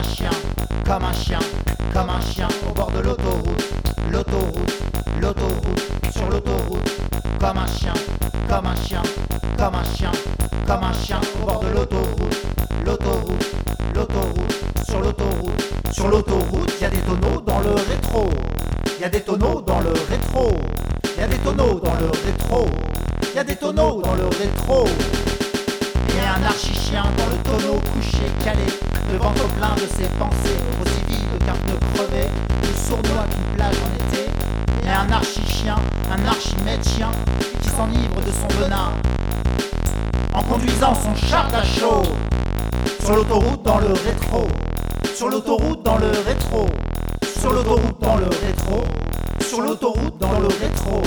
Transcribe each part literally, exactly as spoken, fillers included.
chien, comme un chien, comme un chien au bord de l'autoroute, l'autoroute, l'autoroute, sur l'autoroute, comme un chien, comme un chien, comme un chien, comme un chien au bord de l'autoroute, l'autoroute, l'autoroute, sur l'autoroute, sur l'autoroute, il y a des tonneaux dans le rétro, il y a des tonneaux dans le rétro, il y a des tonneaux dans le rétro, il y a des tonneaux dans le rétro. Il y a un archi-chien dans le tonneau couché calé, le ventre plein de ses pensées, aussi vide qu'un pneu crevé, plus sournois qu'une plage en été. Il y a un archi-chien, un archimède-chien qui s'enivre de son venin en conduisant son char d'achot sur l'autoroute dans le rétro, sur l'autoroute dans le rétro, sur l'autoroute dans le rétro, sur l'autoroute dans le rétro.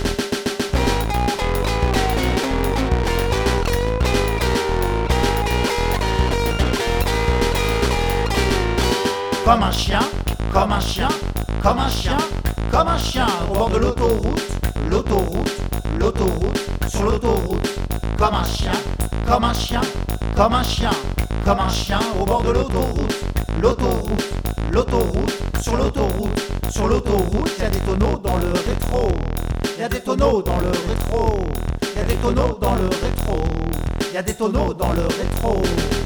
Comme un chien, comme un chien, comme un chien, comme un chien au bord de l'autoroute, l'autoroute, l'autoroute, sur l'autoroute. Comme un chien, comme un chien, comme un chien, comme un chien au bord de l'autoroute, l'autoroute, l'autoroute, sur l'autoroute, sur l'autoroute, il y a des tonneaux dans le rétro, il y a des tonneaux dans le rétro, il y a des tonneaux dans le rétro, il y a des tonneaux dans le rétro.